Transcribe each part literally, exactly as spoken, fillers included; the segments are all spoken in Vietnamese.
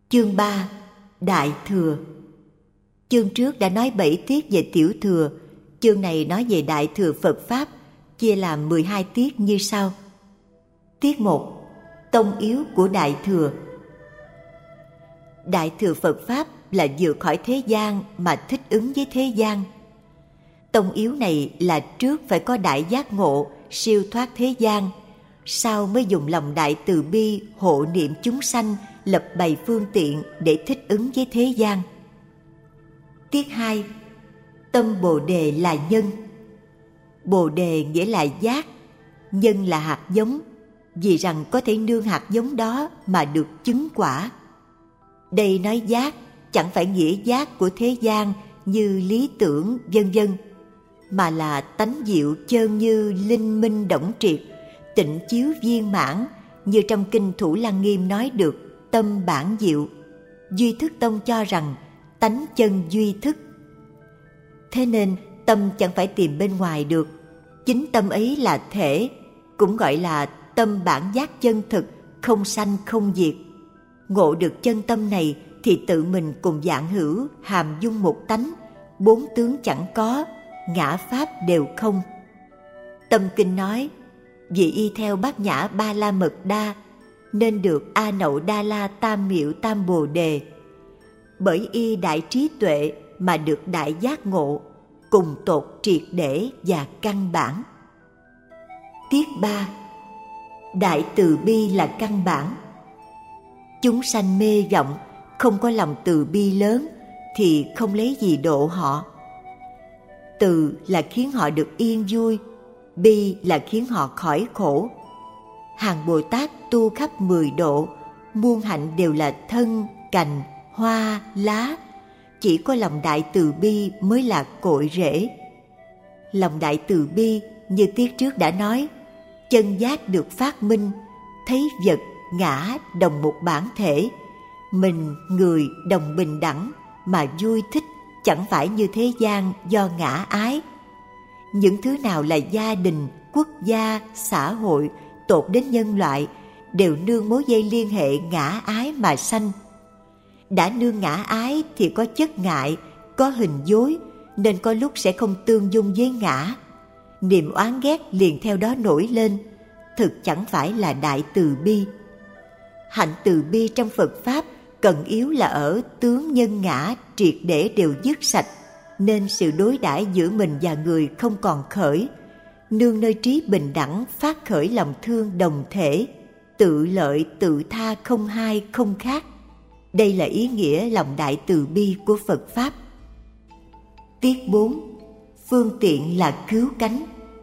Chương ba. Đại Thừa. Chương trước đã nói bảy tiết về Tiểu Thừa, chương này nói về Đại Thừa Phật Pháp, chia làm mười hai tiết như sau. Tiết một. Tông yếu của Đại Thừa. Đại Thừa Phật Pháp là vượt khỏi thế gian mà thích ứng với thế gian. Tông yếu này là trước phải có đại giác ngộ, siêu thoát thế gian, sau mới dùng lòng đại từ bi hộ niệm chúng sanh, lập bày phương tiện để thích ứng với thế gian. Tiết hai. Tâm Bồ Đề là nhân. Bồ Đề nghĩa là giác, nhân là hạt giống, vì rằng có thể nương hạt giống đó mà được chứng quả. Đây nói giác chẳng phải nghĩa giác của thế gian như lý tưởng vân vân, mà là tánh diệu chơn như linh minh đổng triệt, tịnh chiếu viên mãn, như trong kinh Thủ Lăng Nghiêm nói được tâm bản diệu. Duy Thức Tông cho rằng tánh chân duy thức. Thế nên tâm chẳng phải tìm bên ngoài được, chính tâm ấy là thể, cũng gọi là tâm bản giác chân thực, không sanh không diệt. Ngộ được chân tâm này thì tự mình cùng vạn hữu hàm dung một tánh, bốn tướng chẳng có, ngã pháp đều không. Tâm kinh nói: vì y theo bát nhã ba la mật đa, nên được A Nậu Đa La Tam Miệu Tam Bồ Đề. Bởi y đại trí tuệ mà được đại giác ngộ, cùng tột triệt để và căn bản. Tiết ba. Đại từ bi là căn bản. Chúng sanh mê vọng, không có lòng từ bi lớn thì không lấy gì độ họ. Từ là khiến họ được yên vui, bi là khiến họ khỏi khổ. Hàng Bồ Tát tu khắp mười độ, muôn hạnh đều là thân, cành, hoa, lá. Chỉ có lòng đại từ bi mới là cội rễ. Lòng đại từ bi như tiết trước đã nói, chân giác được phát minh, thấy vật, ngã đồng một bản thể, mình, người đồng bình đẳng mà vui thích, chẳng phải như thế gian do ngã ái. Những thứ nào là gia đình, quốc gia, xã hội, tột đến nhân loại, đều nương mối dây liên hệ ngã ái mà sanh. Đã nương ngã ái thì có chất ngại, có hình dối, nên có lúc sẽ không tương dung với ngã. Niềm oán ghét liền theo đó nổi lên, thực chẳng phải là đại từ bi. Hạnh từ bi trong Phật Pháp cần yếu là ở tướng nhân ngã triệt để đều dứt sạch, nên sự đối đãi giữa mình và người không còn khởi, nương nơi trí bình đẳng phát khởi lòng thương đồng thể, tự lợi tự tha không hai không khác. Đây là ý nghĩa lòng đại từ bi của Phật Pháp. Tiết bốn. Phương tiện là cứu cánh.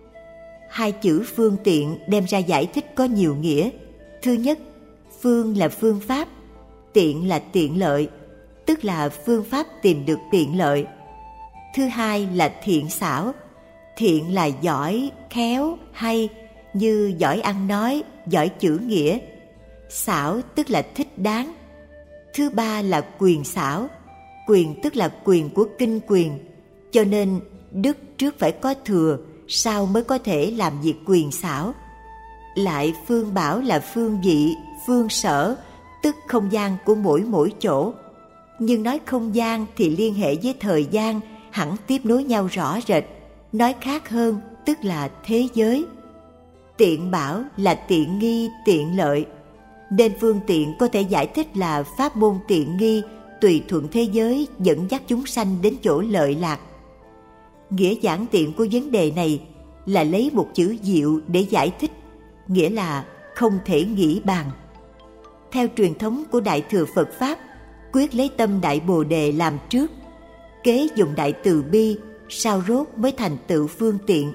Hai chữ phương tiện đem ra giải thích có nhiều nghĩa. Thứ nhất, phương là phương pháp, tiện là tiện lợi, tức là phương pháp tìm được tiện lợi. Thứ hai là thiện xảo, thiện là giỏi, khéo, hay, như giỏi ăn nói, giỏi chữ nghĩa. Xảo tức là thích đáng. Thứ ba là quyền xảo, quyền tức là quyền của kinh quyền, cho nên đức trước phải có thừa, sau mới có thể làm việc quyền xảo. Lại phương bảo là phương vị, phương sở, tức không gian của mỗi mỗi chỗ. Nhưng nói không gian thì liên hệ với thời gian, hẳn tiếp nối nhau rõ rệt. Nói khác hơn, tức là thế giới. Tiện bảo là tiện nghi, tiện lợi, nên phương tiện có thể giải thích là pháp môn tiện nghi, tùy thuận thế giới dẫn dắt chúng sanh đến chỗ lợi lạc. Nghĩa giản tiện của vấn đề này là lấy một chữ diệu để giải thích, nghĩa là không thể nghĩ bàn. Theo truyền thống của Đại Thừa Phật Pháp, quyết lấy tâm Đại Bồ Đề làm trước, kế dùng đại từ bi, sau rốt mới thành tựu phương tiện.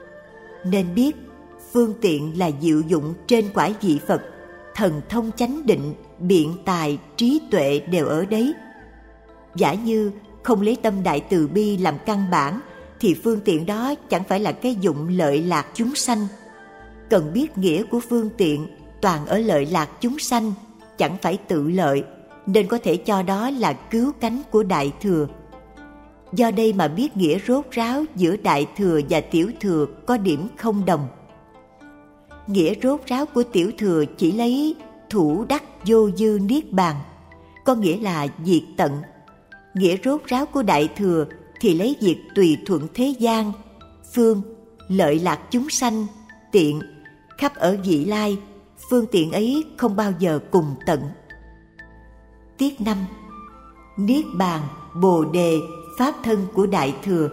Nên biết, phương tiện là diệu dụng trên quả vị Phật, thần thông chánh định, biện tài, trí tuệ đều ở đấy. Giả như không lấy tâm đại từ bi làm căn bản, thì phương tiện đó chẳng phải là cái dụng lợi lạc chúng sanh. Cần biết nghĩa của phương tiện toàn ở lợi lạc chúng sanh, chẳng phải tự lợi, nên có thể cho đó là cứu cánh của Đại Thừa. Do đây mà biết nghĩa rốt ráo giữa Đại Thừa và Tiểu Thừa có điểm không đồng. Nghĩa rốt ráo của Tiểu Thừa chỉ lấy thủ đắc vô dư niết bàn, có nghĩa là diệt tận. Nghĩa rốt ráo của Đại Thừa thì lấy việc tùy thuận thế gian, phương, lợi lạc chúng sanh, tiện, khắp ở vị lai, phương tiện ấy không bao giờ cùng tận. Tiết năm. Niết bàn, Bồ đề, pháp thân của Đại Thừa.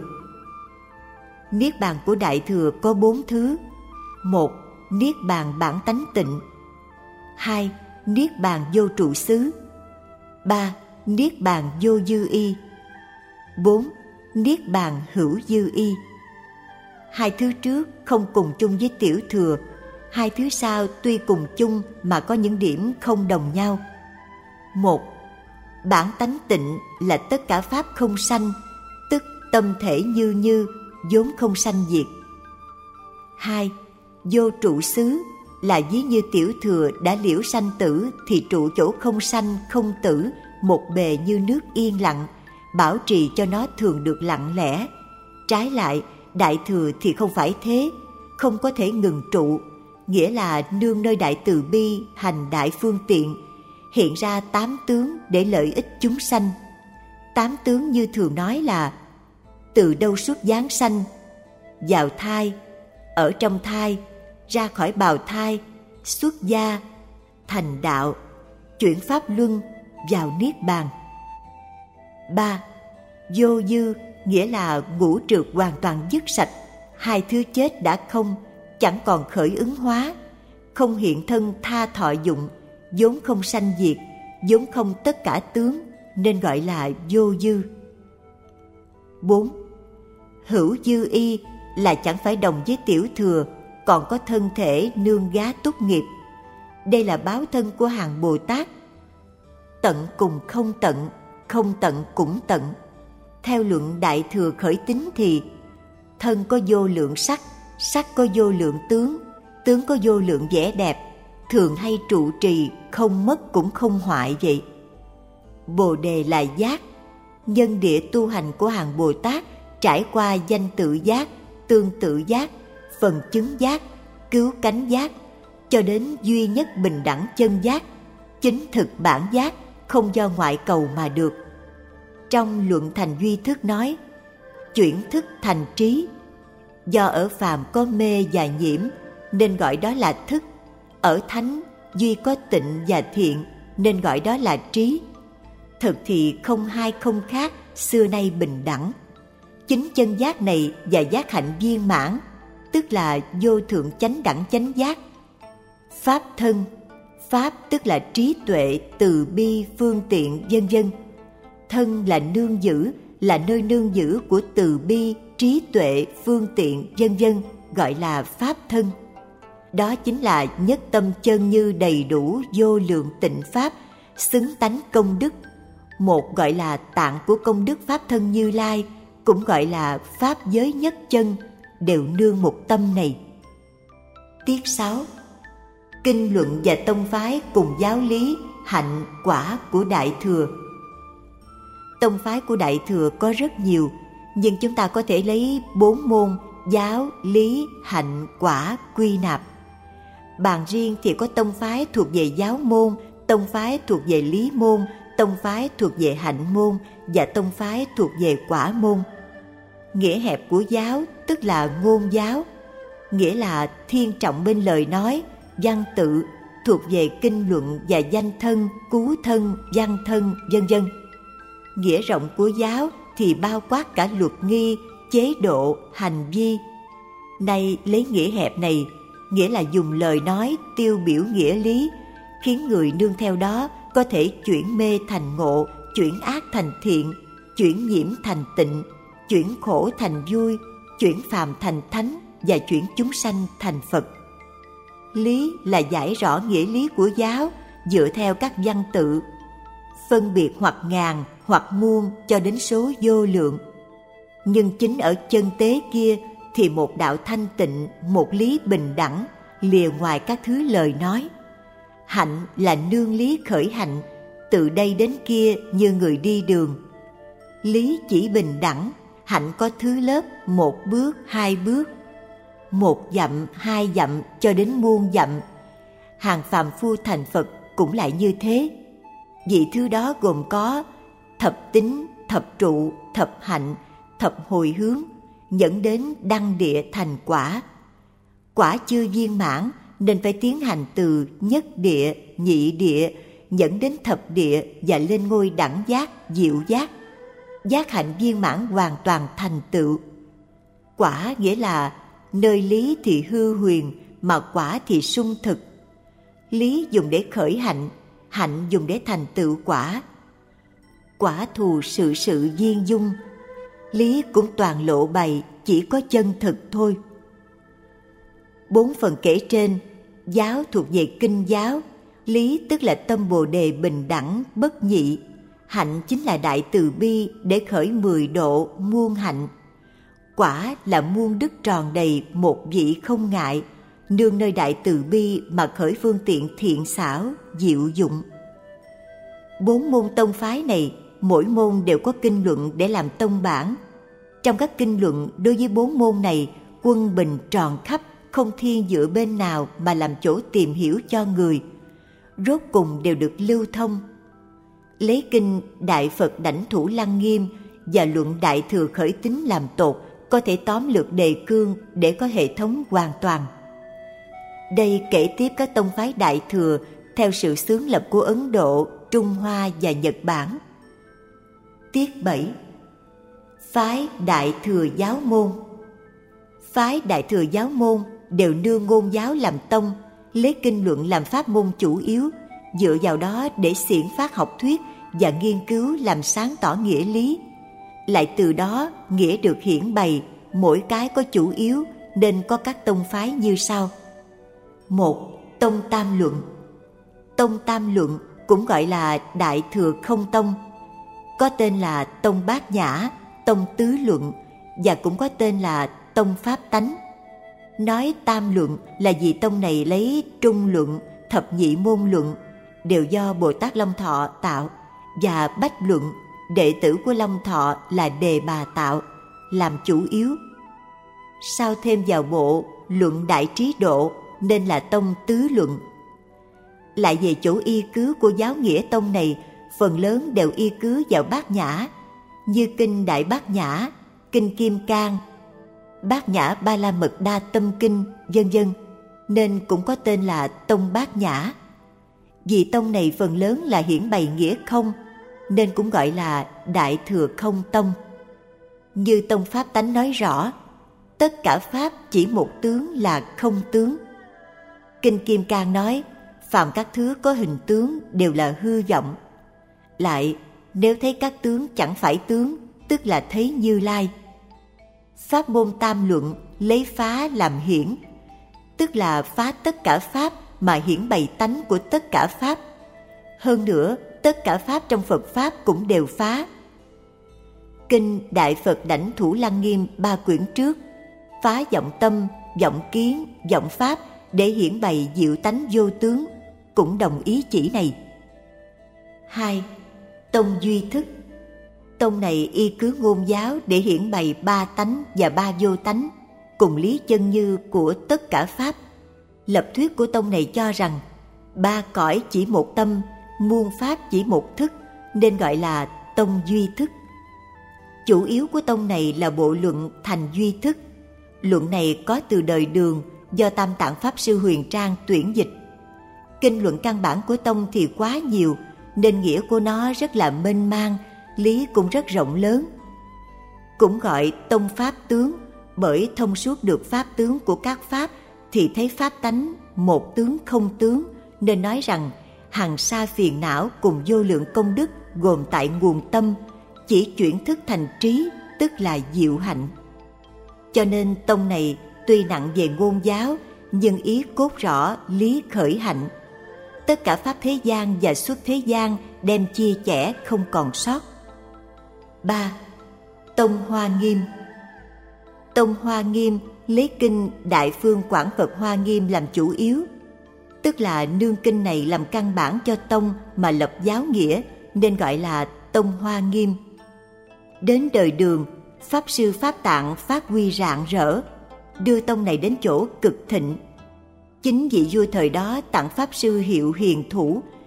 Niết bàn của Đại Thừa có bốn thứ. Một. Niết bàn bản tánh tịnh. Hai. Niết bàn vô trụ xứ. Ba. Niết bàn vô dư y. Bốn. Niết bàn hữu dư y. Hai thứ trước không cùng chung với Tiểu Thừa, hai thứ sau tuy cùng chung mà có những điểm không đồng nhau. Một. Bản tánh tịnh là tất cả pháp không sanh, tức tâm thể như như, vốn không sanh diệt. Hai. Vô trụ xứ là ví như Tiểu Thừa đã liễu sanh tử thì trụ chỗ không sanh không tử, một bề như nước yên lặng, bảo trì cho nó thường được lặng lẽ. Trái lại, Đại Thừa thì không phải thế, không có thể ngừng trụ, nghĩa là nương nơi đại từ bi hành đại phương tiện, hiện ra tám tướng để lợi ích chúng sanh. Tám tướng như thường nói là từ đâu xuất giáng sanh, vào thai, ở trong thai, ra khỏi bào thai, xuất gia, thành đạo, chuyển pháp luân, vào niết bàn. Ba. Vô dư nghĩa là ngũ trược hoàn toàn dứt sạch, hai thứ chết đã không, chẳng còn khởi ứng hóa, không hiện thân tha thọ dụng, vốn không sanh diệt, vốn không tất cả tướng, nên gọi là vô dư. Bốn. Hữu dư y là chẳng phải đồng với Tiểu Thừa, còn có thân thể nương gá túc nghiệp. Đây là báo thân của hàng Bồ Tát. Tận cùng không tận, không tận cũng tận. Theo luận Đại Thừa khởi tính thì thân có vô lượng sắc, sắc có vô lượng tướng, tướng có vô lượng vẻ đẹp, thường hay trụ trì, không mất cũng không hoại vậy. Bồ đề là giác, nhân địa tu hành của hàng Bồ Tát trải qua danh tự giác, tương tự giác, phần chứng giác, cứu cánh giác, cho đến duy nhất bình đẳng chân giác, chính thực bản giác, không do ngoại cầu mà được. Trong luận thành duy thức nói, chuyển thức thành trí, do ở phàm có mê và nhiễm nên gọi đó là thức, ở thánh duy có tịnh và thiện nên gọi đó là trí. Thực thì không hai không khác, xưa nay bình đẳng. Chính chân giác này và giác hạnh viên mãn, tức là vô thượng chánh đẳng chánh giác. Pháp thân, pháp tức là trí tuệ, từ bi, phương tiện, vân vân. Thân là nương giữ, là nơi nương giữ của từ bi, trí tuệ, phương tiện, vân vân, gọi là pháp thân. Đó chính là nhất tâm chân như đầy đủ vô lượng tịnh pháp, xứng tánh công đức. Một gọi là tạng của công đức pháp thân Như Lai, cũng gọi là pháp giới nhất chân, đều nương một tâm này. Tiết sáu. Kinh luận và tông phái cùng giáo lý, hạnh, quả của Đại Thừa. Tông phái của Đại Thừa có rất nhiều, nhưng chúng ta có thể lấy bốn môn giáo, lý, hạnh, quả quy nạp. Bàn riêng thì có tông phái thuộc về giáo môn, tông phái thuộc về lý môn, tông phái thuộc về hạnh môn và tông phái thuộc về quả môn. Nghĩa hẹp của giáo tức là ngôn giáo, nghĩa là thiên trọng bên lời nói, văn tự, thuộc về kinh luận và danh thân, cú thân, văn thân, vân vân. Nghĩa rộng của giáo thì bao quát cả luật nghi, chế độ, hành vi. Nay lấy nghĩa hẹp này, nghĩa là dùng lời nói tiêu biểu nghĩa lý, khiến người nương theo đó có thể chuyển mê thành ngộ, chuyển ác thành thiện, chuyển nhiễm thành tịnh, chuyển khổ thành vui, chuyển phàm thành thánh và chuyển chúng sanh thành Phật. Lý là giải rõ nghĩa lý của giáo dựa theo các văn tự, phân biệt hoặc ngàn hoặc muôn cho đến số vô lượng. Nhưng chính ở chân tế kia thì một đạo thanh tịnh, một lý bình đẳng, lìa ngoài các thứ lời nói. Hạnh là nương lý khởi hạnh, từ đây đến kia như người đi đường. Lý chỉ bình đẳng, hạnh có thứ lớp, một bước, hai bước, một dặm, hai dặm cho đến muôn dặm. Hàng phàm phu thành Phật cũng lại như thế. Vị thứ đó gồm có thập tính, thập trụ, thập hạnh, thập hồi hướng, dẫn đến đăng địa thành quả. Quả chưa viên mãn nên phải tiến hành từ nhất địa, nhị địa, dẫn đến thập địa và lên ngôi đẳng giác, diệu giác. Giác hạnh viên mãn hoàn toàn thành tựu. Quả nghĩa là nơi lý thì hư huyền, mà quả thì sung thực. Lý dùng để khởi hạnh, hạnh dùng để thành tựu quả. Quả thù sự sự viên dung, lý cũng toàn lộ bày, chỉ có chân thực thôi. Bốn phần kể trên, giáo thuộc về kinh giáo, lý tức là tâm Bồ Đề bình đẳng, bất nhị, hạnh chính là đại từ bi để khởi mười độ muôn hạnh. Quả là muôn đức tròn đầy, một vị không ngại, nương nơi đại từ bi mà khởi phương tiện thiện xảo, diệu dụng. Bốn môn tông phái này, mỗi môn đều có kinh luận để làm tông bản. Trong các kinh luận đối với bốn môn này, quân bình tròn khắp, không thiên dựa bên nào mà làm chỗ tìm hiểu cho người, rốt cùng đều được lưu thông. Lấy kinh Đại Phật Đảnh Thủ Lăng Nghiêm và luận Đại Thừa Khởi Tín làm tột, có thể tóm lược đề cương để có hệ thống hoàn toàn. Đây kể tiếp các tông phái Đại Thừa theo sự xướng lập của Ấn Độ, Trung Hoa và Nhật Bản. Tiết bảy. Phái Đại Thừa Giáo Môn. Phái Đại Thừa Giáo Môn đều nương ngôn giáo làm tông, lấy kinh luận làm pháp môn chủ yếu, dựa vào đó để xiển phát học thuyết và nghiên cứu làm sáng tỏ nghĩa lý. Lại từ đó nghĩa được hiển bày, mỗi cái có chủ yếu nên có các tông phái như sau. Một. Tông Tam Luận. Tông Tam Luận cũng gọi là Đại Thừa Không Tông, có tên là Tông Bát Nhã, Tông Tứ Luận và cũng có tên là Tông Pháp Tánh. Nói Tam Luận là vì tông này lấy Trung Luận, Thập Nhị Môn Luận đều do Bồ Tát Long Thọ tạo, và Bách Luận, đệ tử của Long Thọ là Đề Bà tạo, làm chủ yếu. Sau thêm vào bộ Luận Đại Trí Độ nên là Tông Tứ Luận. Lại về chỗ y cứ của giáo nghĩa tông này, phần lớn đều y cứ vào Bát Nhã, như kinh Đại Bát Nhã, kinh Kim Cang, Bát Nhã Ba La Mật Đa Tâm Kinh, vân vân, nên cũng có tên là Tông Bát Nhã. Vì tông này phần lớn là hiển bày nghĩa không, nên cũng gọi là Đại Thừa Không Tông. Như Tông Pháp Tánh nói rõ, tất cả pháp chỉ một tướng là không tướng. Kinh Kim Cang nói, phàm các thứ có hình tướng đều là hư vọng. Lại, nếu thấy các tướng chẳng phải tướng, tức là thấy Như Lai. Pháp môn Tam Luận lấy phá làm hiển, tức là phá tất cả pháp mà hiển bày tánh của tất cả pháp. Hơn nữa, tất cả pháp trong Phật Pháp cũng đều phá. Kinh Đại Phật Đảnh Thủ Lăng Nghiêm ba quyển trước, phá vọng tâm, vọng kiến, vọng pháp để hiển bày diệu tánh vô tướng, cũng đồng ý chỉ này. Hai. Tông Duy Thức. Tông này y cứ ngôn giáo để hiển bày ba tánh và ba vô tánh, cùng lý chân như của tất cả pháp. Lập thuyết của tông này cho rằng ba cõi chỉ một tâm, muôn pháp chỉ một thức, nên gọi là Tông Duy Thức. Chủ yếu của tông này là bộ luận Thành Duy Thức. Luận này có từ đời Đường do Tam Tạng Pháp Sư Huyền Trang tuyển dịch. Kinh luận căn bản của tông thì quá nhiều, nên nghĩa của nó rất là mênh mang, lý cũng rất rộng lớn. Cũng gọi tông pháp tướng, bởi thông suốt được pháp tướng của các pháp thì thấy pháp tánh một tướng không tướng, nên nói rằng hằng sa phiền não cùng vô lượng công đức gồm tại nguồn tâm, chỉ chuyển thức thành trí, tức là diệu hạnh. Cho nên tông này tuy nặng về ngôn giáo, nhưng ý cốt rõ lý khởi hạnh. Tất cả pháp thế gian và xuất thế gian đem chia chẻ không còn sót. Ba. Tông Hoa Nghiêm. Tông Hoa Nghiêm lấy kinh Đại Phương Quảng Phật Hoa Nghiêm làm chủ yếu, tức là nương kinh này làm căn bản cho tông mà lập giáo nghĩa, nên gọi là Tông Hoa Nghiêm. Đến đời Đường, Pháp Sư Pháp Tạng phát huy rạng rỡ, đưa tông này đến chỗ cực thịnh. Chính vị vua thời đó tặng Pháp Sư hiệu hiền thủ,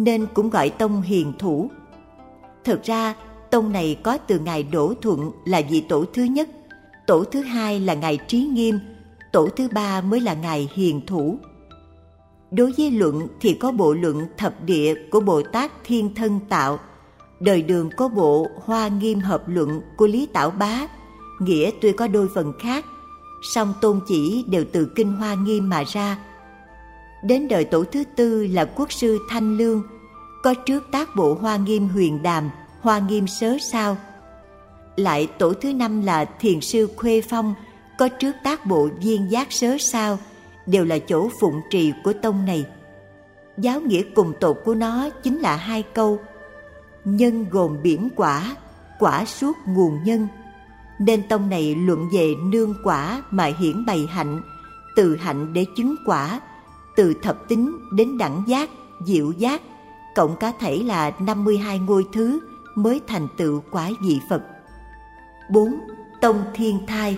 nên cũng gọi tông Hiền Thủ. Thực ra, tông này có từ ngài Đỗ Thuận là vị tổ thứ nhất, tổ thứ hai là ngài Trí Nghiêm, tổ thứ ba mới là ngài Hiền Thủ. Đối với luận thì có bộ luận Thập Địa của Bồ Tát Thiên Thân Tạo, đời Đường có bộ Hoa Nghiêm Hợp Luận của Lý Tảo Bá, nghĩa tuy có đôi phần khác, song tôn chỉ đều từ kinh Hoa Nghiêm mà ra. Đến đời tổ thứ tư là Quốc sư Thanh Lương, có trước tác bộ Hoa Nghiêm Huyền Đàm, Hoa Nghiêm Sớ Sao. Lại tổ thứ năm là Thiền sư Khuê Phong, có trước tác bộ Viên Giác Sớ Sao, đều là chỗ phụng trì của tông này. Giáo nghĩa cùng tột của nó chính là hai câu: nhân gồm biển quả, quả suốt nguồn nhân. Nên tông này luận về nương quả mà hiển bày hạnh, từ hạnh để chứng quả, từ thập tính đến đẳng giác, diệu giác, cộng cả thảy là năm mươi hai ngôi thứ mới thành tựu quả vị Phật. bốn. Tông Thiên Thai.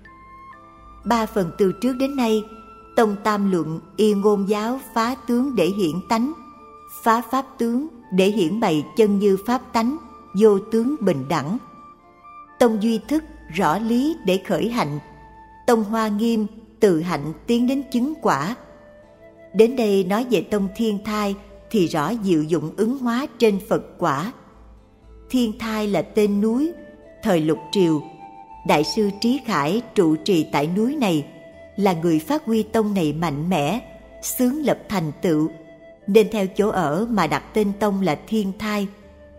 Ba phần từ trước đến nay, tông Tam luận y ngôn giáo phá tướng để hiển tánh, phá pháp tướng để hiển bày chân như pháp tánh, vô tướng bình đẳng. Tông Duy Thức rõ lý để khởi hạnh, tông Hoa Nghiêm từ hạnh tiến đến chứng quả. Đến đây nói về tông Thiên Thai thì rõ diệu dụng ứng hóa trên Phật quả. Thiên Thai là tên núi, thời Lục Triều, Đại sư Trí Khải trụ trì tại núi này, là người phát huy tông này mạnh mẽ, xướng lập thành tựu, nên theo chỗ ở mà đặt tên tông là Thiên Thai.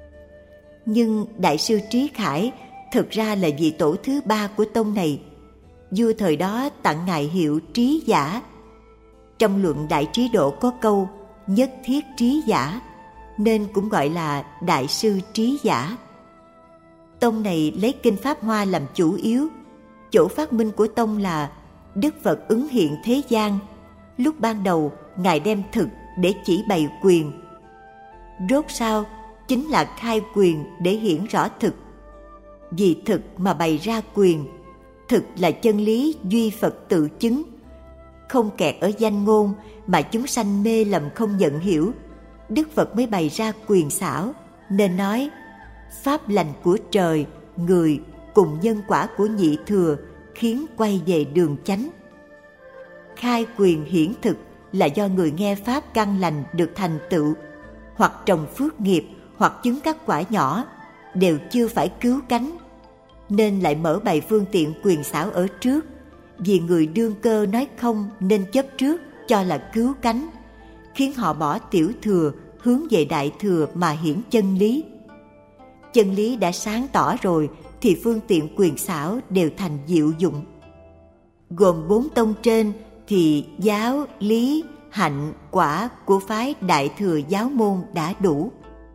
Nhưng Đại sư Trí Khải thực ra là vị tổ thứ ba của tông này. Vua thời đó tặng ngài hiệu Trí Giả. Trong luận Đại Trí Độ có câu nhất thiết trí giả, nên cũng gọi là Đại sư Trí Giả. Tông này lấy kinh Pháp Hoa làm chủ yếu. Chỗ phát minh của tông là Đức Phật ứng hiện thế gian. Lúc ban đầu ngài đem thực để chỉ bày quyền, rốt sau chính là khai quyền để hiển rõ thực. Vì thực mà bày ra quyền, thực là chân lý duy Phật tự chứng, không kẹt ở danh ngôn mà chúng sanh mê lầm không nhận hiểu. Đức Phật mới bày ra quyền xảo, nên nói pháp lành của trời, người cùng nhân quả của nhị thừa khiến quay về đường chánh. Khai quyền hiển thực là do người nghe pháp căn lành được thành tựu, hoặc trồng phước nghiệp, hoặc chứng các quả nhỏ, đều chưa phải cứu cánh, nên lại mở bày phương tiện quyền xảo ở trước. Vì người đương cơ nói không nên chấp trước cho là cứu cánh, khiến họ bỏ tiểu thừa hướng về đại thừa mà hiển chân lý. Chân lý đã sáng tỏ rồi thì phương tiện quyền xảo đều thành diệu dụng. Gồm bốn tông trên thì giáo, lý, hạnh, quả của phái đại thừa giáo môn đã đủ.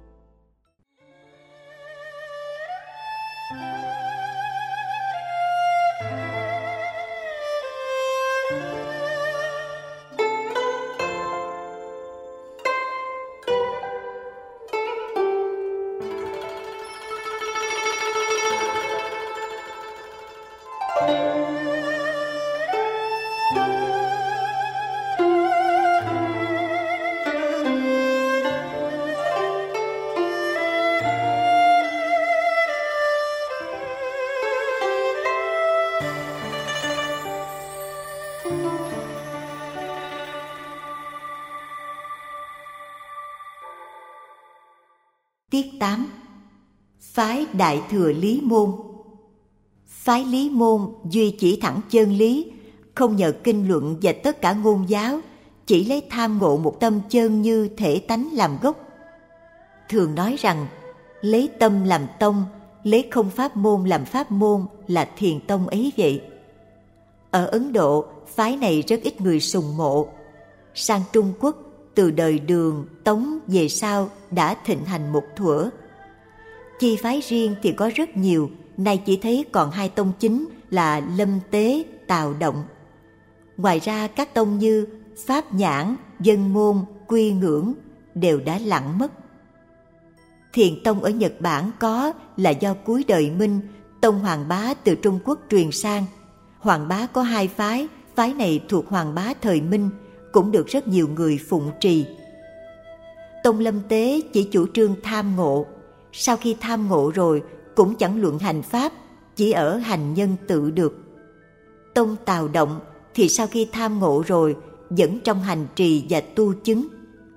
Tiết tám. Phái Đại Thừa Lý Môn. Phái Lý Môn duy chỉ thẳng chân lý, không nhờ kinh luận và tất cả ngôn giáo, chỉ lấy tham ngộ một tâm chân như thể tánh làm gốc. Thường nói rằng lấy tâm làm tông, lấy không pháp môn làm pháp môn là thiền tông ấy vậy. Ở Ấn Độ, phái này rất ít người sùng mộ. Sang Trung Quốc, từ đời Đường, Tống về sau đã thịnh hành một thuở. Chi phái riêng thì có rất nhiều, nay chỉ thấy còn hai tông chính là Lâm Tế, Tào Động. Ngoài ra các tông như Pháp Nhãn, Dân Môn, Quy Ngưỡng đều đã lặng mất. Thiền tông ở Nhật Bản có là do cuối đời Minh, tông Hoàng Bá từ Trung Quốc truyền sang. Hoàng Bá có hai phái, phái này thuộc Hoàng Bá thời Minh, cũng được rất nhiều người phụng trì. Tông Lâm Tế chỉ chủ trương tham ngộ, sau khi tham ngộ rồi cũng chẳng luận hành pháp, chỉ ở hành nhân tự được. Tông Tào Động thì sau khi tham ngộ rồi vẫn trong hành trì và tu chứng.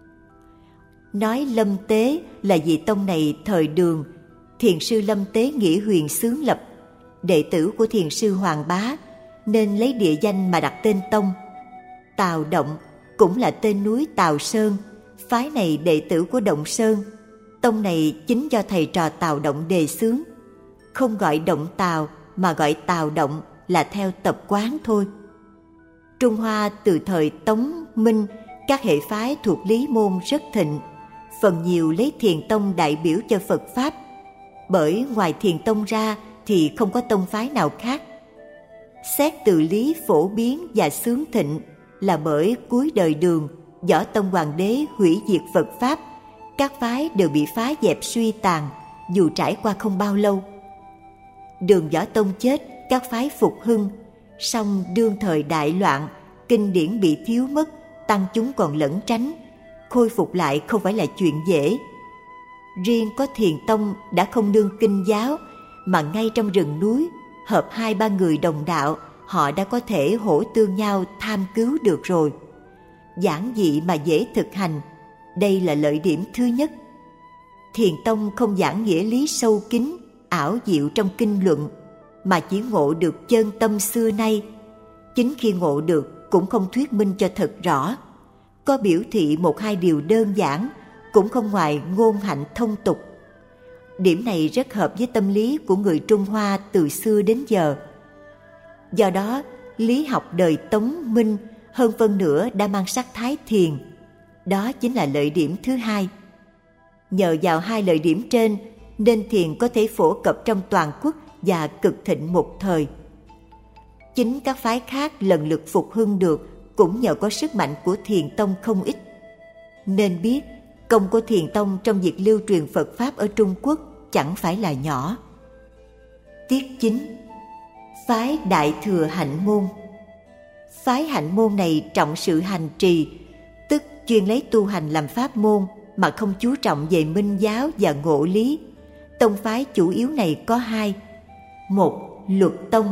Nói Lâm Tế là vì tông này thời Đường, thiền sư Lâm Tế Nghĩa Huyền xướng lập, đệ tử của thiền sư Hoàng Bá, nên lấy địa danh mà đặt tên tông. Tào Động cũng là tên núi Tào Sơn, phái này đệ tử của Động Sơn. Tông này chính do thầy trò Tào Động đề xướng, không gọi Động Tào mà gọi Tào Động là theo tập quán thôi. Trung Hoa từ thời Tống, Minh, các hệ phái thuộc lý môn rất thịnh, phần nhiều lấy Thiền Tông đại biểu cho Phật Pháp, bởi ngoài Thiền Tông ra thì không có tông phái nào khác. Xét từ lý phổ biến và xướng thịnh là bởi cuối đời Đường, Võ Tông Hoàng đế hủy diệt Phật Pháp, các phái đều bị phá dẹp suy tàn, dù trải qua không bao lâu. Đường Võ Tông chết, các phái phục hưng, song đương thời đại loạn, kinh điển bị thiếu mất, tăng chúng còn lẩn tránh, khôi phục lại không phải là chuyện dễ. Riêng có Thiền Tông đã không nương kinh giáo, mà ngay trong rừng núi, hợp hai ba người đồng đạo, họ đã có thể hỗ tương nhau tham cứu được rồi. Giản dị mà dễ thực hành, đây là lợi điểm thứ nhất. Thiền Tông không giảng nghĩa lý sâu kín, ảo diệu trong kinh luận, mà chỉ ngộ được chân tâm xưa nay. Chính khi ngộ được cũng không thuyết minh cho thật rõ, có biểu thị một hai điều đơn giản, cũng không ngoài ngôn hạnh thông tục. Điểm này rất hợp với tâm lý của người Trung Hoa từ xưa đến giờ. Do đó, lý học đời Tống Minh hơn phân nửa đã mang sắc thái thiền. Đó chính là lợi điểm thứ hai. Nhờ vào hai lợi điểm trên nên thiền có thể phổ cập trong toàn quốc và cực thịnh một thời. Chính các phái khác lần lượt phục hưng được cũng nhờ có sức mạnh của Thiền Tông không ít. Nên biết công của Thiền Tông trong việc lưu truyền Phật Pháp ở Trung Quốc chẳng phải là nhỏ. Tiết chính. Phái Đại Thừa Hạnh Môn. Phái Hạnh Môn này trọng sự hành trì, tức chuyên lấy tu hành làm pháp môn mà không chú trọng về minh giáo và ngộ lý. Tông phái chủ yếu này có hai. Một, Luật Tông.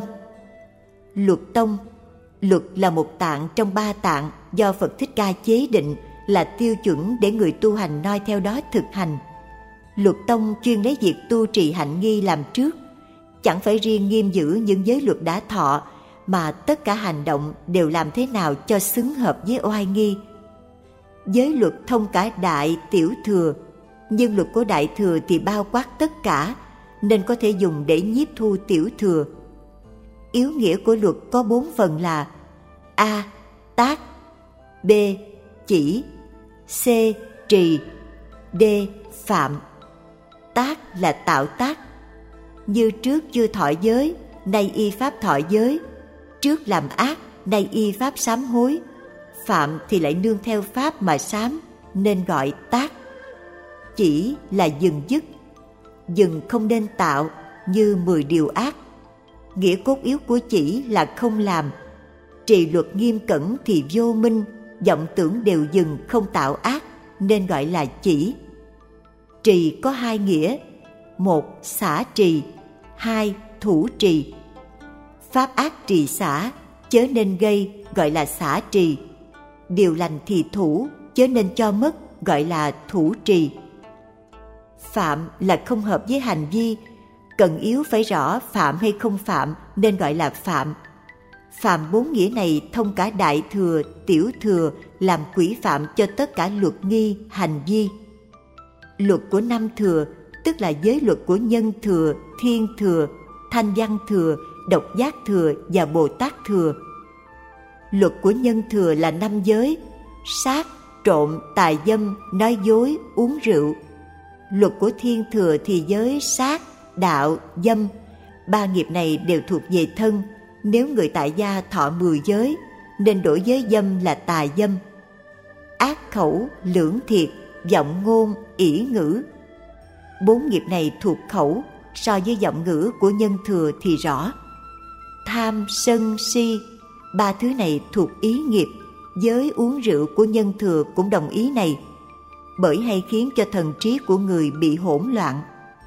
Luật Tông, luật là một tạng trong ba tạng do Phật Thích Ca chế định, là tiêu chuẩn để người tu hành noi theo đó thực hành. Luật Tông chuyên lấy việc tu trì hạnh nghi làm trước, chẳng phải riêng nghiêm giữ những giới luật đã thọ, mà tất cả hành động đều làm thế nào cho xứng hợp với oai nghi. Giới luật thông cả đại, tiểu thừa, nhưng luật của đại thừa thì bao quát tất cả, nên có thể dùng để nhiếp thu tiểu thừa. Yếu nghĩa của luật có bốn phần là: A. Tác, B. Chỉ, C. Trì, D. Phạm. Tác là tạo tác, như trước chưa thọ giới, nay y pháp thọ giới; trước làm ác, nay y pháp sám hối. Phạm thì lại nương theo pháp mà sám, nên gọi tác. Chỉ là dừng dứt, dừng không nên tạo, như mười điều ác. Nghĩa cốt yếu của chỉ là không làm. Trì luật nghiêm cẩn thì vô minh, vọng tưởng đều dừng, không tạo ác, nên gọi là chỉ. Trì có hai nghĩa: một, xả trì; hai, thủ trì. Pháp ác trì xả, chớ nên gây, gọi là xả trì. Điều lành thì thủ, chớ nên cho mất, gọi là thủ trì. Phạm là không hợp với hành vi, cần yếu phải rõ phạm hay không phạm, nên gọi là phạm. Phạm bốn nghĩa này thông cả đại thừa, tiểu thừa, làm quỷ phạm cho tất cả luật nghi, hành vi. Luật của năm thừa, tức là giới luật của nhân thừa, thiên thừa, thanh văn thừa, độc giác thừa và Bồ Tát thừa. Luật của nhân thừa là năm giới: sát, trộm, tà dâm, nói dối, uống rượu. Luật của thiên thừa thì giới sát, đạo, dâm. Ba nghiệp này đều thuộc về thân. Nếu người tại gia thọ mười giới, nên đổi giới dâm là tà dâm. Ác khẩu, lưỡng thiệt, vọng ngôn, ỷ ngữ. Bốn nghiệp này thuộc khẩu, so với vọng ngữ của nhân thừa thì rõ. Tham, sân, si, ba thứ này thuộc ý nghiệp. Giới uống rượu của nhân thừa cũng đồng ý này. bởi hay khiến cho thần trí của người bị hỗn loạn.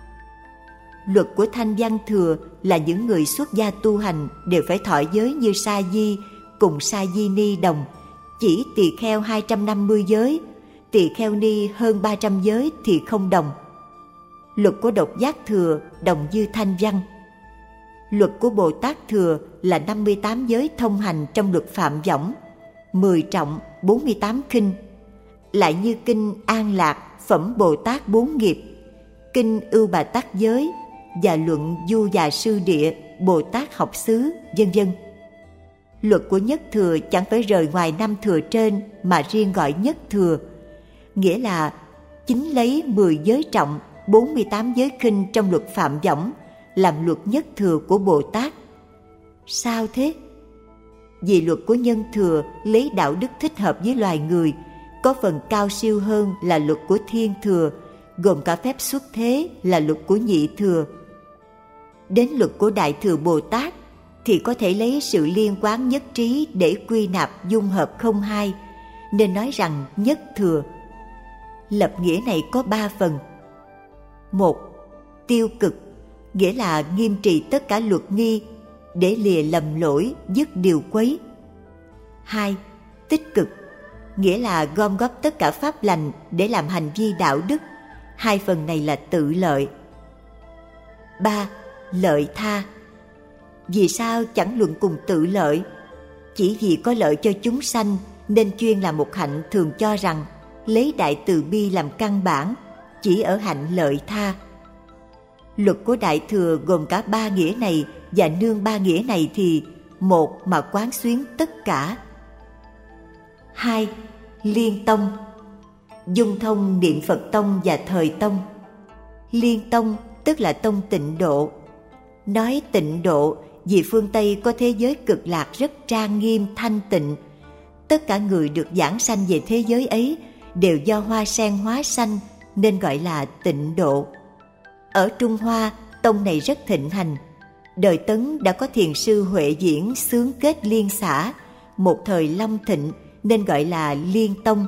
Luật của Thanh Văn Thừa là những người xuất gia tu hành đều phải thọ giới như Sa Di cùng Sa Di Ni đồng, chỉ tỳ kheo hai trăm năm mươi giới, tỳ kheo ni hơn ba trăm giới thì không đồng. Luật của Độc Giác Thừa đồng như Thanh Văn. Luật của Bồ Tát Thừa là năm mươi tám giới thông hành trong luật Phạm Võng, mười trọng, bốn mươi tám kinh, lại như kinh An Lạc, Phẩm Bồ Tát Bốn Nghiệp, kinh Ưu Bà Tát Giới và luận Du Già Sư Địa, Bồ Tát Học Xứ, vân vân. Luật của Nhất Thừa chẳng phải rời ngoài năm thừa trên mà riêng gọi Nhất Thừa, nghĩa là chính lấy mười giới trọng, bốn mươi tám giới kinh trong luật Phạm Võng làm luật Nhất Thừa của Bồ Tát. Sao thế? Vì luật của Nhân Thừa lấy đạo đức thích hợp với loài người, có phần cao siêu hơn là luật của Thiên Thừa, gồm cả phép xuất thế là luật của Nhị Thừa. Đến luật của Đại Thừa Bồ Tát thì có thể lấy sự liên quán nhất trí để quy nạp dung hợp không hai, nên nói rằng Nhất Thừa. Lập nghĩa này có ba phần. Một, tiêu cực, nghĩa là nghiêm trị tất cả luật nghi để lìa lầm lỗi, dứt điều quấy. Hai, tích cực, nghĩa là gom góp tất cả pháp lành để làm hành vi đạo đức. Hai phần này là tự lợi. Ba, lợi tha. Vì sao chẳng luận cùng tự lợi? Chỉ vì có lợi cho chúng sanh nên chuyên là một hạnh thường cho rằng lấy đại từ bi làm căn bản, chỉ ở hạnh lợi tha. Luật của Đại Thừa gồm cả ba nghĩa này, và nương ba nghĩa này thì một mà quán xuyến tất cả. Hai, liên tông, dung thông niệm Phật tông và thời tông. Liên tông tức là tông Tịnh Độ. Nói Tịnh Độ vì phương Tây có thế giới cực lạc rất trang nghiêm thanh tịnh. Tất cả người được giảng sanh về thế giới ấy đều do hoa sen hóa sanh nên gọi là Tịnh Độ. Ở Trung Hoa, tông này rất thịnh hành. Đời Tấn đã có thiền sư Huệ Diễn xướng kết liên xã, một thời long thịnh nên gọi là Liên Tông.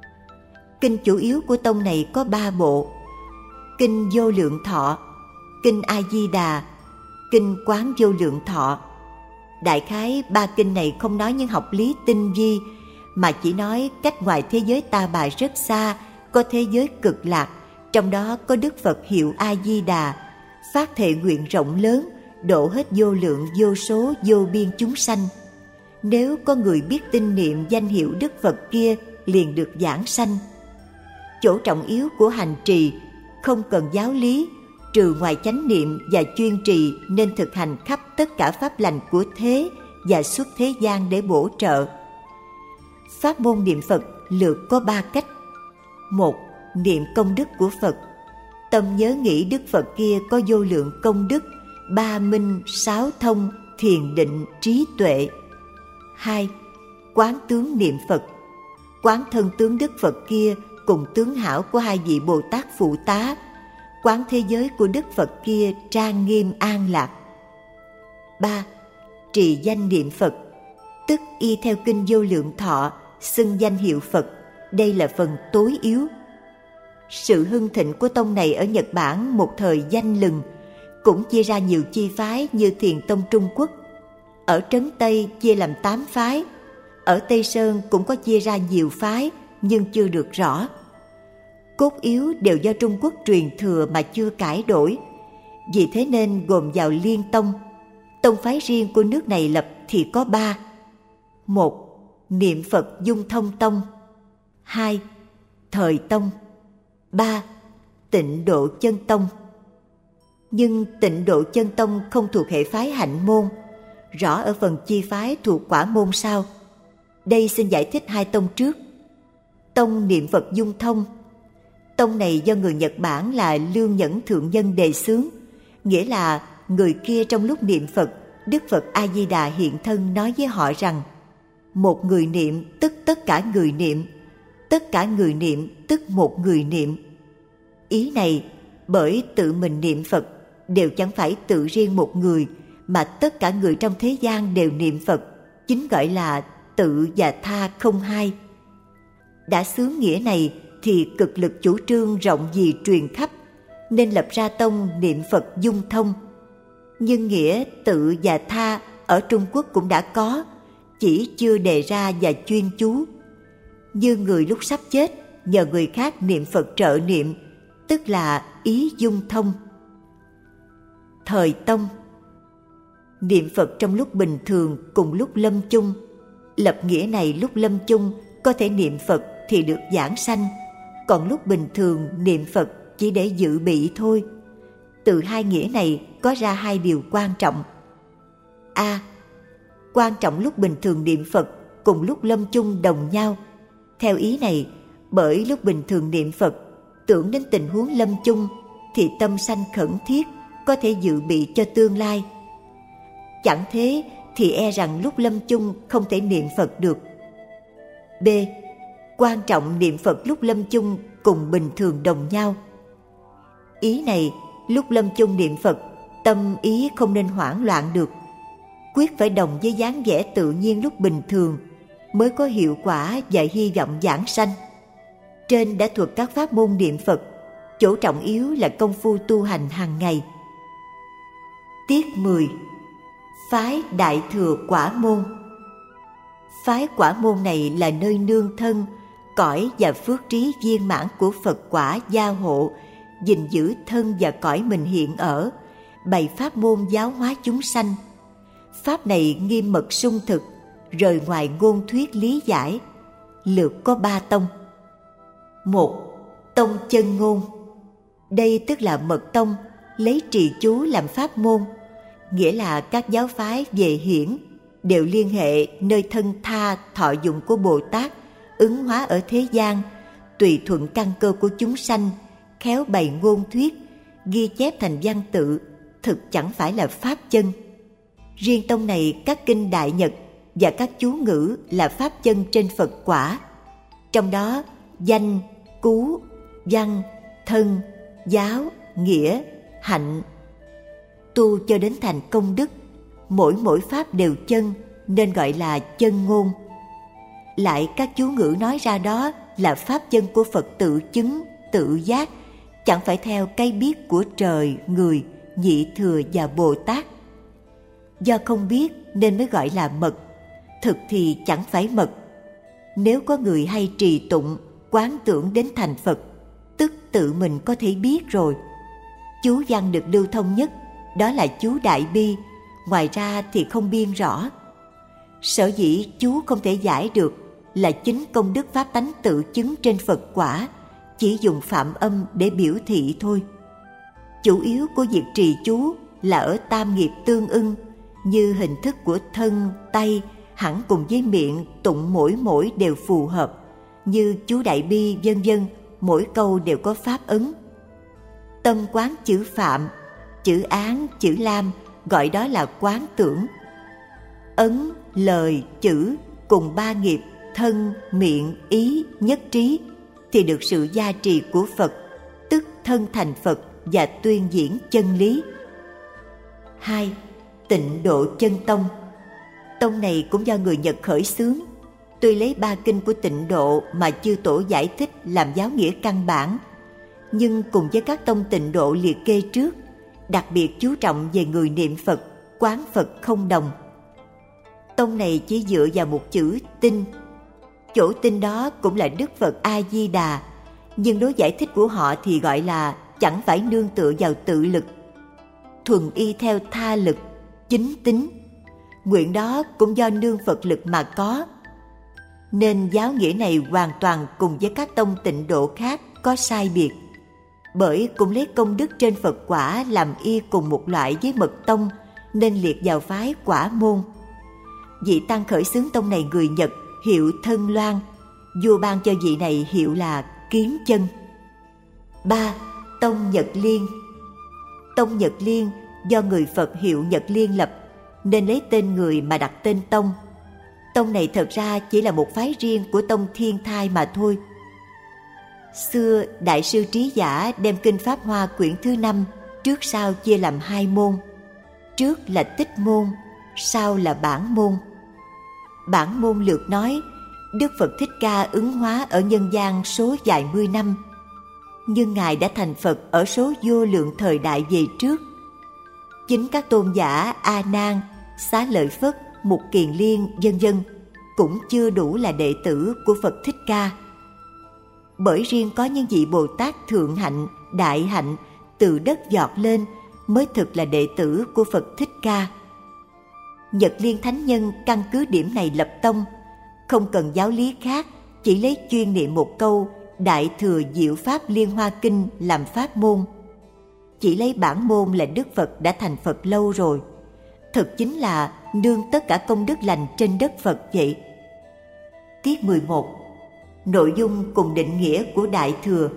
Kinh chủ yếu của tông này có ba bộ: Kinh Vô Lượng Thọ, Kinh A Di Đà, Kinh Quán Vô Lượng Thọ. Đại khái ba kinh này không nói những học lý tinh vi, mà chỉ nói cách ngoài thế giới ta bà rất xa có thế giới cực lạc, trong đó có Đức Phật hiệu A Di Đà, phát thệ nguyện rộng lớn, độ hết vô lượng vô số vô biên chúng sanh. Nếu có người biết tin niệm danh hiệu Đức Phật kia liền được giảng sanh. Chỗ trọng yếu của hành trì không cần giáo lý, trừ ngoài chánh niệm và chuyên trì nên thực hành khắp tất cả pháp lành của thế và xuất thế gian để bổ trợ. Pháp môn niệm Phật lược có ba cách. Một, niệm công đức của Phật. Tâm nhớ nghĩ Đức Phật kia có vô lượng công đức, ba minh, sáu thông, thiền định, trí tuệ. Hai, quán tướng niệm Phật. Quán thân tướng Đức Phật kia cùng tướng hảo của hai vị Bồ Tát phụ tá. Quán thế giới của Đức Phật kia trang nghiêm an lạc. Ba, trì danh niệm Phật, tức y theo kinh Vô Lượng Thọ, xưng danh hiệu Phật. Đây là phần tối yếu. Sự hưng thịnh của tông này ở Nhật Bản một thời danh lừng, cũng chia ra nhiều chi phái như Thiền Tông Trung Quốc. Ở Trấn Tây chia làm tám phái. Ở Tây Sơn cũng có chia ra nhiều phái, nhưng chưa được rõ. Cốt yếu đều do Trung Quốc truyền thừa mà chưa cải đổi. Vì thế nên gồm vào Liên Tông. Tông phái riêng của nước này lập thì có ba. Một, niệm Phật Dung Thông Tông. Hai, Thời Tông. Ba, Tịnh Độ Chân Tông. Nhưng Tịnh Độ Chân Tông không thuộc hệ phái hạnh môn, rõ ở phần chi phái thuộc quả môn sau. Đây xin giải thích hai tông trước. Tông niệm Phật Dung Thông. Tông này do người Nhật Bản là Lương Nhẫn Thượng Nhân đề xướng, nghĩa là người kia trong lúc niệm Phật, Đức Phật A Di Đà hiện thân nói với họ rằng: một người niệm tức tất cả người niệm, tất cả người niệm tức một người niệm. Ý này bởi tự mình niệm Phật đều chẳng phải tự riêng một người, mà tất cả người trong thế gian đều niệm Phật, chính gọi là tự và tha không hai. Đã xướng nghĩa này thì cực lực chủ trương rộng gì truyền khắp, nên lập ra tông niệm Phật dung thông. Nhưng nghĩa tự và tha ở Trung Quốc cũng đã có, chỉ chưa đề ra và chuyên chú. Như người lúc sắp chết nhờ người khác niệm Phật trợ niệm, tức là ý dung thông. Thời Tông, niệm Phật trong lúc bình thường cùng lúc lâm chung. Lập nghĩa này lúc lâm chung có thể niệm Phật thì được giảng sanh, còn lúc bình thường niệm Phật chỉ để dự bị thôi. Từ hai nghĩa này có ra hai điều quan trọng. A. Quan trọng lúc bình thường niệm Phật cùng lúc lâm chung đồng nhau. Theo ý này, bởi lúc bình thường niệm Phật tưởng đến tình huống lâm chung thì tâm sanh khẩn thiết, có thể dự bị cho tương lai. Chẳng thế thì e rằng lúc lâm chung không thể niệm Phật được. B. Quan trọng niệm Phật lúc lâm chung cùng bình thường đồng nhau. Ý này, lúc lâm chung niệm Phật, tâm ý không nên hoảng loạn được, quyết phải đồng với dáng vẻ tự nhiên lúc bình thường mới có hiệu quả và hy vọng giảng sanh. Trên đã thuật các pháp môn niệm Phật, chỗ trọng yếu là công phu tu hành hàng ngày. Tiết mười. Phái Đại Thừa Quả Môn. Phái Quả Môn này là nơi nương thân, cõi và phước trí viên mãn của Phật quả gia hộ, gìn giữ thân và cõi mình hiện ở, bày pháp môn giáo hóa chúng sanh. Pháp này nghiêm mật sung thực, rời ngoài ngôn thuyết lý giải. Lược có ba tông. Một. Tông chân ngôn. Đây tức là mật tông, lấy trì chú làm pháp môn, nghĩa là các giáo phái về hiển đều liên hệ nơi thân tha thọ dụng của Bồ Tát, ứng hóa ở thế gian, tùy thuận căn cơ của chúng sanh, khéo bày ngôn thuyết, ghi chép thành văn tự, thực chẳng phải là pháp chân. Riêng tông này các kinh Đại Nhật và các chú ngữ là pháp chân trên Phật quả. Trong đó danh, cú, văn, thân, giáo, nghĩa, hạnh, tu cho đến thành công đức, mỗi mỗi pháp đều chân nên gọi là chân ngôn. Lại các chú ngữ nói ra đó là pháp chân của Phật tự chứng, tự giác, chẳng phải theo cái biết của trời, người, nhị thừa và Bồ Tát. Do không biết nên mới gọi là mật, thực thì chẳng phải mật. Nếu có người hay trì tụng, quán tưởng đến thành Phật, tức tự mình có thể biết rồi. Chú văn được lưu thông nhất, đó là chú Đại Bi, ngoài ra thì không biên rõ. Sở dĩ chú không thể giải được là chính công đức pháp tánh tự chứng trên Phật quả, chỉ dùng phạm âm để biểu thị thôi. Chủ yếu của việc trì chú là ở tam nghiệp tương ưng, như hình thức của thân, tay, hẳn cùng với miệng tụng mỗi mỗi đều phù hợp, như chú Đại Bi vân vân, mỗi câu đều có pháp ấn. Tâm quán chữ phạm, chữ án, chữ lam, gọi đó là quán tưởng. Ấn, lời, chữ cùng ba nghiệp thân, miệng, ý nhất trí thì được sự gia trì của Phật, tức thân thành Phật và tuyên diễn chân lý. Hai. Tịnh Độ Chân Tông. Tông này cũng do người Nhật khởi xướng. Tuy lấy ba kinh của Tịnh Độ mà chư tổ giải thích làm giáo nghĩa căn bản, nhưng cùng với các tông Tịnh Độ liệt kê trước, đặc biệt chú trọng về người niệm Phật, quán Phật không đồng. Tông này chỉ dựa vào một chữ tin. Chỗ tin đó cũng là Đức Phật A Di Đà, nhưng đối giải thích của họ thì gọi là chẳng phải nương tựa vào tự lực, thuần y theo tha lực, chính tính. Nguyện đó cũng do nương Phật lực mà có, nên giáo nghĩa này hoàn toàn cùng với các tông Tịnh Độ khác có sai biệt. Bởi cũng lấy công đức trên Phật quả làm y cùng một loại với mật tông, nên liệt vào phái Quả Môn. Vị tăng khởi xướng tông này người Nhật, hiệu Thân Loan, vua ban cho vị này hiệu là Kiến Chân. Ba. Tông Nhật Liên. Tông Nhật Liên do người Phật hiệu Nhật Liên lập, nên lấy tên người mà đặt tên tông. Tông này thật ra chỉ là một phái riêng của tông Thiên Thai mà thôi. Xưa Đại sư Trí Giả đem kinh Pháp Hoa quyển thứ năm trước sau chia làm hai môn. Trước là Tích môn, sau là Bản môn. Bản môn lược nói Đức Phật Thích Ca ứng hóa ở nhân gian số vài mươi năm, nhưng Ngài đã thành Phật ở số vô lượng thời đại về trước. Chính các tôn giả A Nan, Xá Lợi Phất, Mục Kiền Liên, vân vân cũng chưa đủ là đệ tử của Phật Thích Ca. Bởi riêng có những vị Bồ Tát thượng hạnh, đại hạnh từ đất giọt lên mới thực là đệ tử của Phật Thích Ca. Nhật Liên Thánh Nhân căn cứ điểm này lập tông, không cần giáo lý khác, chỉ lấy chuyên niệm một câu Đại Thừa Diệu Pháp Liên Hoa Kinh làm pháp môn. Chỉ lấy bản môn là Đức Phật đã thành Phật lâu rồi. Thực chính là nương tất cả công đức lành trên đất Phật vậy. Tiết mười một. Nội dung cùng định nghĩa của Đại Thừa.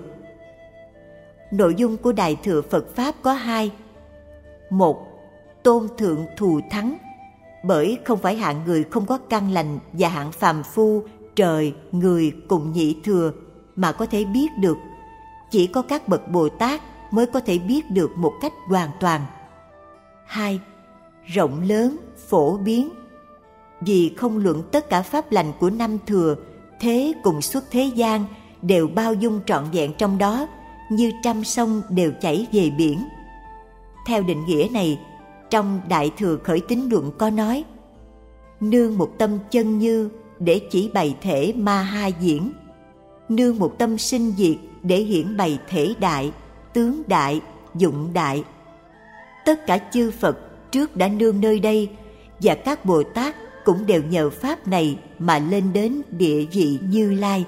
Nội dung của Đại Thừa Phật Pháp có hai. Một, tôn thượng thù thắng, bởi không phải hạng người không có căn lành và hạng phàm phu, trời, người cùng nhị thừa mà có thể biết được. Chỉ có các bậc Bồ Tát mới có thể biết được một cách hoàn toàn. Hai, rộng lớn, phổ biến, vì không luận tất cả pháp lành của năm thừa, thế cùng xuất thế gian đều bao dung trọn vẹn trong đó, như trăm sông đều chảy về biển. Theo định nghĩa này, trong Đại Thừa Khởi Tín Luận có nói: nương một tâm chân như để chỉ bày thể ma ha diễn, nương một tâm sinh diệt để hiển bày thể đại, tướng đại, dụng đại. Tất cả chư Phật trước đã nương nơi đây, và các Bồ Tát cũng đều nhờ pháp này mà lên đến địa vị Như Lai.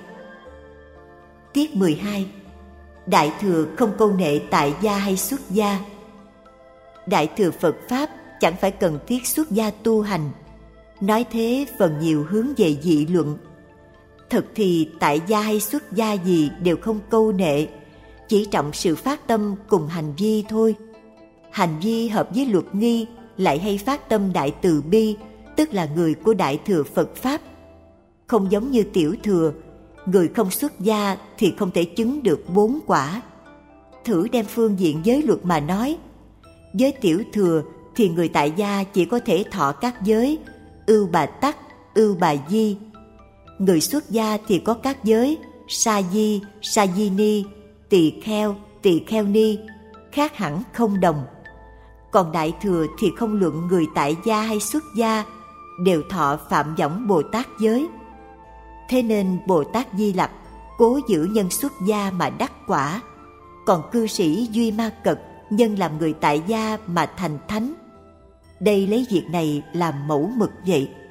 Tiết mười hai. Đại Thừa không câu nệ tại gia hay xuất gia. Đại Thừa Phật Pháp chẳng phải cần thiết xuất gia tu hành. Nói thế phần nhiều hướng về dị luận. Thực thì tại gia hay xuất gia gì đều không câu nệ, chỉ trọng sự phát tâm cùng hành vi thôi. Hành vi hợp với luật nghi lại hay phát tâm đại từ bi, tức là người của Đại Thừa Phật Pháp. Không giống như tiểu thừa, người không xuất gia thì không thể chứng được bốn quả. Thử đem phương diện giới luật mà nói, với tiểu thừa thì người tại gia chỉ có thể thọ các giới ưu bà tắc, ưu bà di. Người xuất gia thì có các giới sa di, sa di ni, tỳ kheo, tỳ kheo ni, khác hẳn không đồng. Còn Đại Thừa thì không luận người tại gia hay xuất gia, đều thọ Phạm Võng Bồ Tát giới. Thế nên Bồ Tát Di Lặc cố giữ nhân xuất gia mà đắc quả, còn cư sĩ Duy Ma Cật nhân làm người tại gia mà thành thánh. Đây lấy việc này làm mẫu mực vậy.